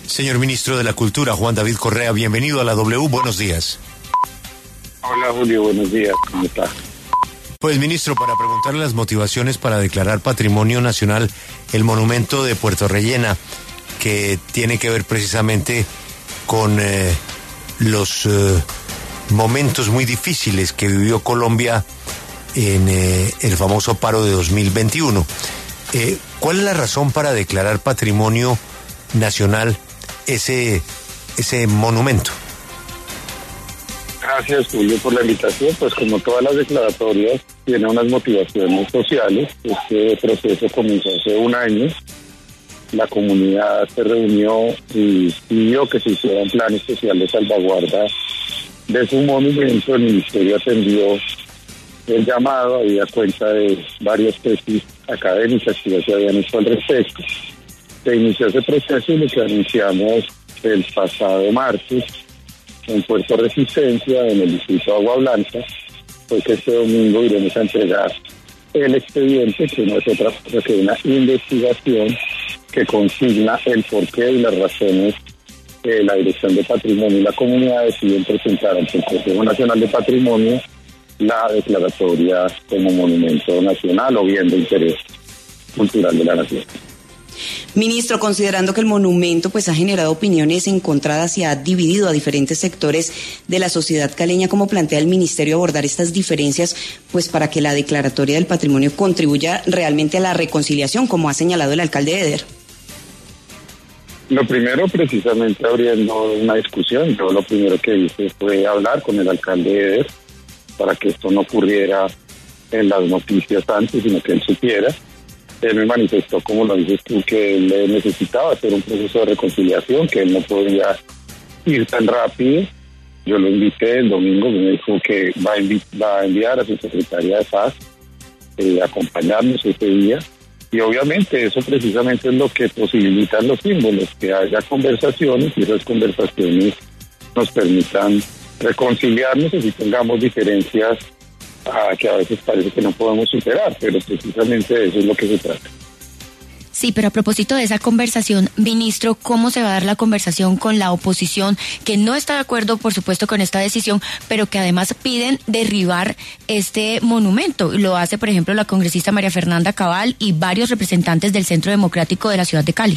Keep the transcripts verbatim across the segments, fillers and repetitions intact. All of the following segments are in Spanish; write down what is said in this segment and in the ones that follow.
Señor Ministro de la Cultura, Juan David Correa, bienvenido a la W, buenos días. Hola Julio, buenos días, ¿cómo está? Pues ministro, para preguntarle las motivaciones para declarar Patrimonio Nacional el monumento de Puerto Rellena, que tiene que ver precisamente con eh, los eh, momentos muy difíciles que vivió Colombia en eh, el famoso paro de dos mil veintiuno. Eh, ¿Cuál es la razón para declarar Patrimonio Nacional ese, ese monumento? Gracias Julio por la invitación. Pues como todas las declaratorias tiene unas motivaciones sociales. Este proceso comenzó hace un año. La comunidad se reunió y pidió que se hiciera un plan especial de salvaguarda de su monumento. El ministerio atendió el llamado, había cuenta de varias tesis académicas que ya se habían hecho al respecto. Se inició ese proceso y lo que anunciamos el pasado martes en Puerto Resistencia, en el distrito de Agua Blanca, fue que este domingo iremos a entregar el expediente, que no es otra cosa que una investigación que consigna el porqué y las razones que la Dirección de Patrimonio y la comunidad deciden presentar ante el Consejo Nacional de Patrimonio la declaratoria como monumento nacional o bien de interés cultural de la nación. Ministro, considerando que el monumento pues ha generado opiniones encontradas y ha dividido a diferentes sectores de la sociedad caleña, ¿cómo plantea el ministerio abordar estas diferencias pues para que la declaratoria del patrimonio contribuya realmente a la reconciliación, como ha señalado el alcalde Eder? Lo primero, precisamente abriendo una discusión, yo lo primero que hice fue hablar con el alcalde Eder para que esto no ocurriera en las noticias antes, sino que él supiera. Él me manifestó, como lo dices tú, que él necesitaba hacer un proceso de reconciliación, que él no podía ir tan rápido. Yo lo invité el domingo, me dijo que va a, envi- va a enviar a su secretaria de paz eh, acompañarnos ese día. Y obviamente eso precisamente es lo que posibilitan los símbolos, que haya conversaciones y esas conversaciones nos permitan reconciliarnos y si tengamos diferencias a que a veces parece que no podemos superar, pero precisamente de eso es lo que se trata. Sí, pero a propósito de esa conversación, ministro, ¿cómo se va a dar la conversación con la oposición que no está de acuerdo, por supuesto, con esta decisión, pero que además piden derribar este monumento? Lo hace, por ejemplo, la congresista María Fernanda Cabal y varios representantes del Centro Democrático de la ciudad de Cali.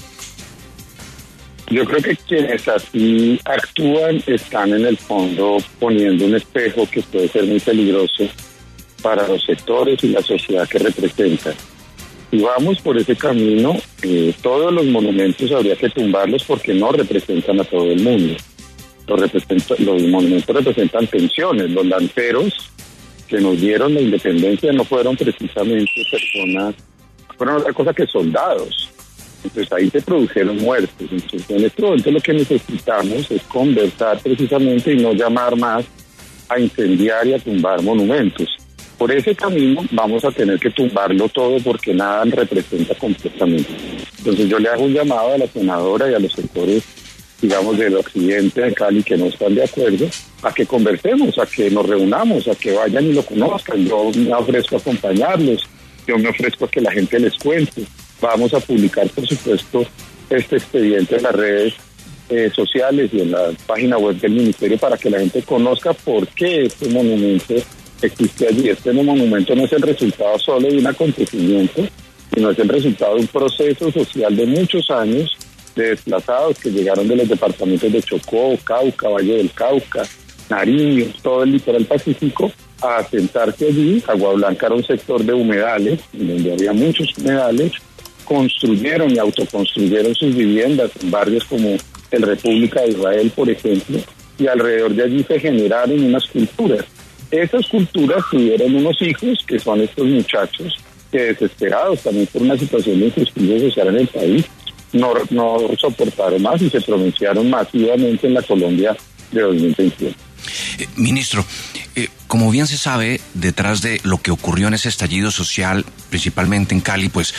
Yo creo que quienes así actúan están en el fondo poniendo un espejo que puede ser muy peligroso para los sectores y la sociedad que representan. Si vamos por ese camino, eh, todos los monumentos habría que tumbarlos porque no representan a todo el mundo. Los, representa, los monumentos representan tensiones. Los lanceros que nos dieron la independencia no fueron precisamente personas, fueron otra cosa que soldados. Entonces ahí se produjeron muertes. Entonces en este momento lo que necesitamos es conversar precisamente y no llamar más a incendiar y a tumbar monumentos. Por ese camino vamos a tener que tumbarlo todo porque nada representa completamente. Entonces yo le hago un llamado a la senadora y a los sectores, digamos, del occidente de Cali que no están de acuerdo, a que conversemos, a que nos reunamos, a que vayan y lo conozcan. Yo me ofrezco a acompañarlos, yo me ofrezco a que la gente les cuente. Vamos a publicar, por supuesto, este expediente en las redes eh, sociales y en la página web del ministerio para que la gente conozca por qué este monumento existe allí. Este monumento no es el resultado solo de un acontecimiento, sino es el resultado de un proceso social de muchos años de desplazados que llegaron de los departamentos de Chocó, Cauca, Valle del Cauca, Nariño, todo el litoral pacífico, a asentarse allí. Agua Blanca era un sector de humedales, donde había muchos humedales. Construyeron y autoconstruyeron sus viviendas en barrios como el República de Israel, por ejemplo, y alrededor de allí se generaron unas culturas. Esas culturas tuvieron unos hijos, que son estos muchachos, que desesperados también por una situación de injusticia social en el país, no, no soportaron más y se pronunciaron masivamente en la Colombia de dos mil veintiuno. Eh, ministro, eh, como bien se sabe, detrás de lo que ocurrió en ese estallido social, principalmente en Cali, pues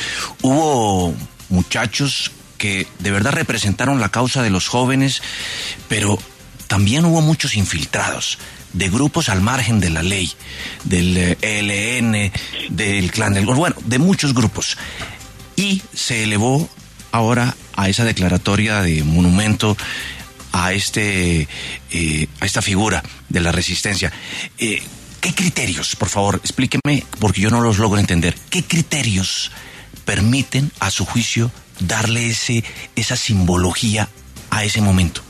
hubo muchachos que de verdad representaron la causa de los jóvenes, pero también hubo muchos infiltrados de grupos al margen de la ley, del E L N, del Clan del Golfo, bueno, de muchos grupos. Y se elevó ahora a esa declaratoria de monumento a este eh, a esta figura de la resistencia. Eh, ¿Qué criterios, por favor, explíqueme, porque yo no los logro entender, qué criterios permiten, a su juicio, darle ese esa simbología a ese momento?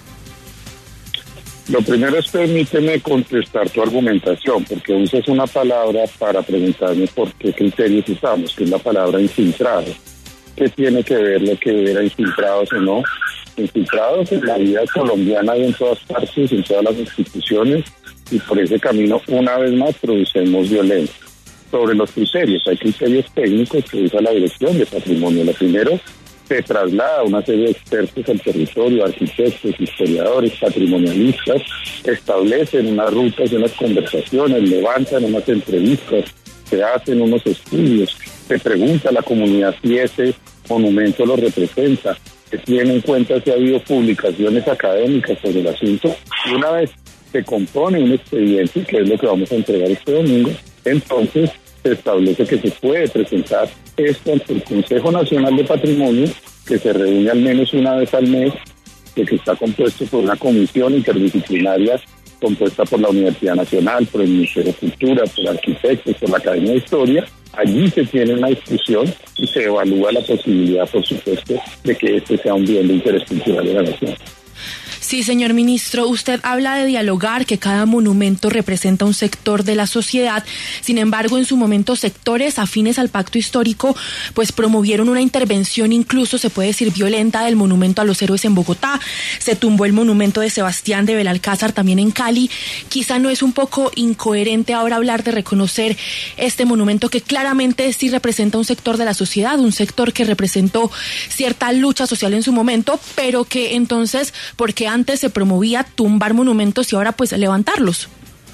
Lo primero es permíteme contestar tu argumentación, porque usas una palabra para preguntarme por qué criterios usamos, que es la palabra infiltrado. ¿Qué tiene que ver lo que era infiltrados o no? Infiltrados en la vida colombiana y en todas partes, en todas las instituciones, y por ese camino, una vez más, producimos violencia. Sobre los criterios, hay criterios técnicos que usa la Dirección de Patrimonio. Lo primero, se traslada a una serie de expertos al territorio, arquitectos, historiadores, patrimonialistas, establecen unas rutas y unas conversaciones, levantan unas entrevistas, se hacen unos estudios, se pregunta a la comunidad si ese monumento lo representa, se tiene en cuenta si ha habido publicaciones académicas sobre el asunto, y una vez se compone un expediente, que es lo que vamos a entregar este domingo, entonces se establece que se puede presentar esto ante el Consejo Nacional de Patrimonio, que se reúne al menos una vez al mes, que está compuesto por una comisión interdisciplinaria compuesta por la Universidad Nacional, por el Ministerio de Cultura, por arquitectos, por la Academia de Historia. Allí se tiene una discusión y se evalúa la posibilidad, por supuesto, de que este sea un bien de interés cultural de la nación. Sí, señor ministro, usted habla de dialogar, que cada monumento representa un sector de la sociedad. Sin embargo, en su momento, sectores afines al pacto histórico pues promovieron una intervención, incluso se puede decir violenta, del monumento a los héroes en Bogotá. Se tumbó el monumento de Sebastián de Belalcázar también en Cali. Quizá no es un poco incoherente ahora hablar de reconocer este monumento que claramente sí representa un sector de la sociedad, un sector que representó cierta lucha social en su momento, pero que entonces, porque antes se promovía tumbar monumentos y ahora pues levantarlos?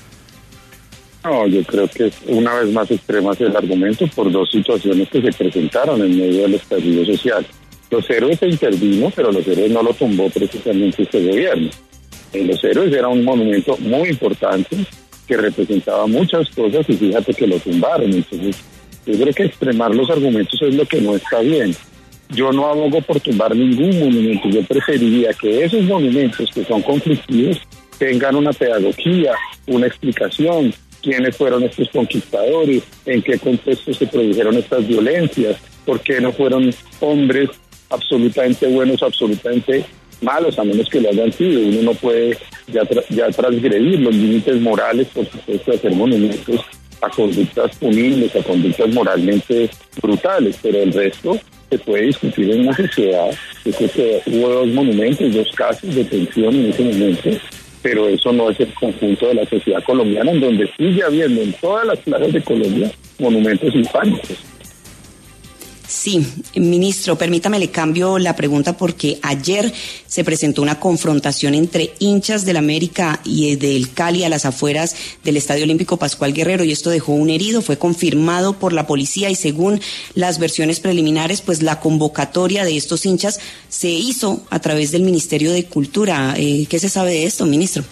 No, yo creo que una vez más extremas el argumento por dos situaciones que se presentaron en medio del estallido social. Los héroes se intervino, pero los héroes no lo tumbó precisamente este gobierno. En los héroes era un monumento muy importante que representaba muchas cosas y fíjate que lo tumbaron. Entonces, yo creo que extremar los argumentos es lo que no está bien. Yo no abogo por tumbar ningún monumento, yo preferiría que esos monumentos que son conflictivos tengan una pedagogía, una explicación, quiénes fueron estos conquistadores, en qué contexto se produjeron estas violencias, por qué no fueron hombres absolutamente buenos, absolutamente malos, a menos que lo hayan sido. Uno no puede ya, tra- ya transgredir los límites morales, por supuesto, de hacer monumentos a conductas punibles, a conductas moralmente brutales, pero el resto se puede discutir en una sociedad. Yo creo que hubo dos monumentos, dos casos de tensión en ese momento, pero eso no es el conjunto de la sociedad colombiana, en donde sigue habiendo en todas las plazas de Colombia monumentos hispánicos. Sí, ministro, permítame le cambio la pregunta porque ayer se presentó una confrontación entre hinchas del América y del Cali a las afueras del Estadio Olímpico Pascual Guerrero y esto dejó un herido, fue confirmado por la policía y según las versiones preliminares, pues la convocatoria de estos hinchas se hizo a través del Ministerio de Cultura. Eh, ¿Qué se sabe de esto, ministro?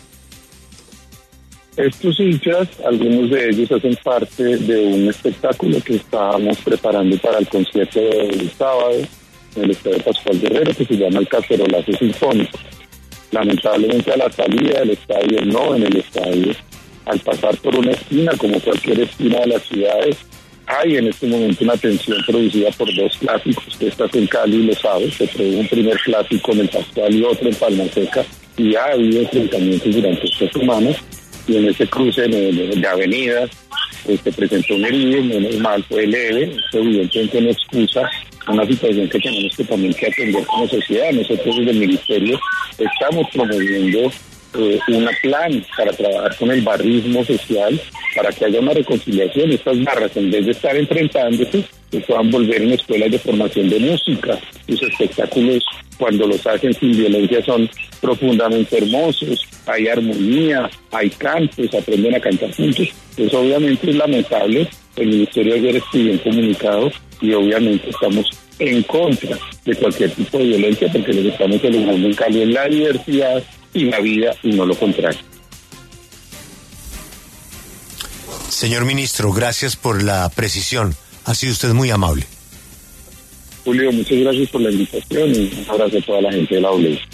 Estos hinchas, algunos de ellos hacen parte de un espectáculo que estábamos preparando para el concierto del sábado en el Estadio Pascual Guerrero, que se llama el Cacerolazo Sinfónico. Lamentablemente a la salida del estadio, no en el estadio, al pasar por una esquina, como cualquier esquina de las ciudades, hay en este momento una tensión producida por dos clásicos. Estás en Cali y lo sabes, se produjo un primer clásico en el Pascual y otro en Palma Seca, y ha habido enfrentamientos durante estas semanas. Y en ese cruce de, de, de avenidas pues, se presentó un herido, menos mal, fue leve, esto evidentemente no excusa una situación que tenemos que también que atender como sociedad. Nosotros desde el Ministerio estamos promoviendo eh, un plan para trabajar con el barrismo social, para que haya una reconciliación. Estas barras, en vez de estar enfrentándose, se puedan volver en escuelas de formación de música. Sus espectáculos, cuando los hacen sin violencia, son profundamente hermosos. Hay armonía, hay cantos, aprenden a cantar juntos. Eso obviamente es lamentable. El Ministerio ayer expidió un comunicado y obviamente estamos en contra de cualquier tipo de violencia porque lo que estamos celebrando en Cali es la diversidad y la vida y no lo contrario. Señor ministro, gracias por la precisión. Ha sido usted muy amable. Julio, muchas gracias por la invitación y un abrazo a toda la gente de la W.